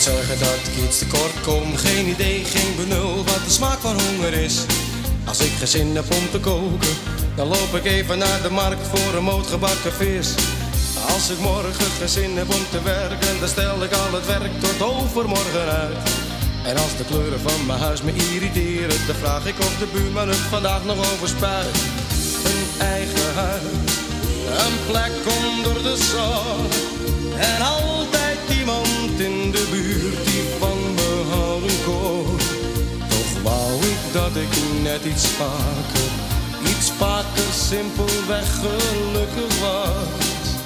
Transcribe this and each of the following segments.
zeggen dat ik iets tekort kom. Geen idee, geen benul wat de smaak van honger is. Als ik geen zin heb om te koken, dan loop ik even naar de markt voor een moot gebakken vis. Als ik morgen geen zin heb om te werken, dan stel ik al het werk tot overmorgen uit. En als de kleuren van mijn huis me irriteren, dan vraag ik of de buurman het vandaag nog overspuit. Een eigen huis, een plek onder de zon. En altijd iemand in de buurt die van me houden kon. Toch wou ik dat ik net iets vaker simpelweg gelukkig was.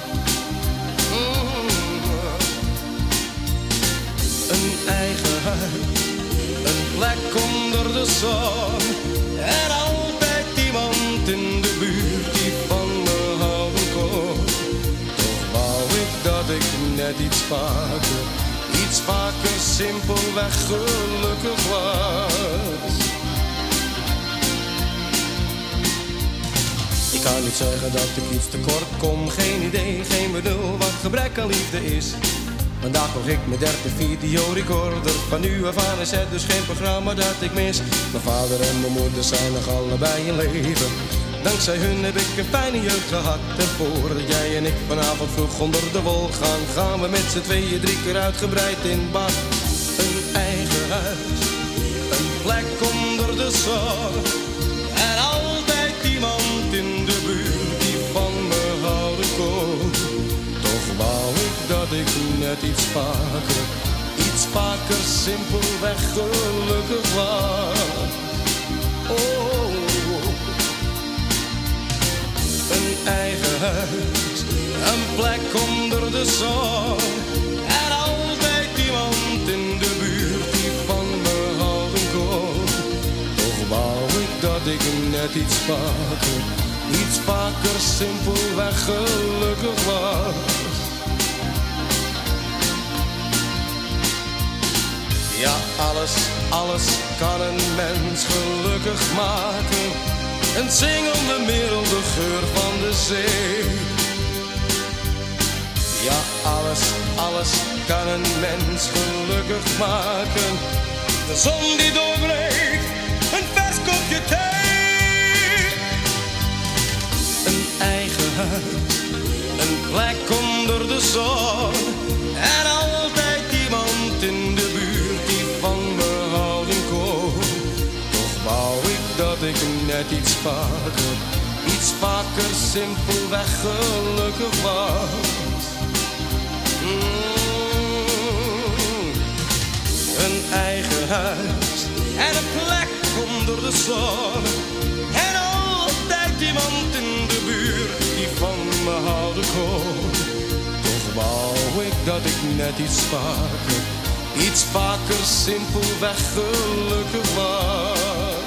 Een eigen huis, een plek onder de zon. En altijd iemand in de buurt die van me houden kon. Toch wou ik dat ik net iets vaker simpelweg gelukkig was. Ik kan niet zeggen dat ik iets tekort kom. Geen idee, geen benul wat gebrek aan liefde is. Vandaag kocht ik mijn derde videorecorder. Van nu af aan is het dus geen programma dat ik mis. Mijn vader en mijn moeder zijn nog allebei in leven. Dankzij hun heb ik een fijne jeugd gehad. En voordat jij en ik vanavond vroeg onder de wol gaan, gaan we met z'n tweeën 3 keer uitgebreid in bad. Een eigen huis, een plek onder de zon. En altijd iemand in de buurt die van me houden kon. Toch wou ik dat ik net iets vaker simpelweg gelukkig was. Oh, een eigen huis, een plek onder de zon. En altijd iemand in de buurt die van me houden kon. Toch wou ik dat ik net iets vaker simpelweg gelukkig was. Ja, alles kan een mens gelukkig maken. Een zingende middel, de geur van de zee. Ja, alles kan een mens gelukkig maken. De zon die doorbreekt, een vers kopje thee. Een eigen huis, een plek onder de zon. En altijd iemand in de buurt die van me houden kon. Toch wou ik dat ik net iets vaker simpelweg gelukkig was. Een eigen huis en een plek onder de zon. En altijd iemand in de buurt die van me houden kon. Toch wou ik dat ik net iets vaker simpelweg gelukkig was.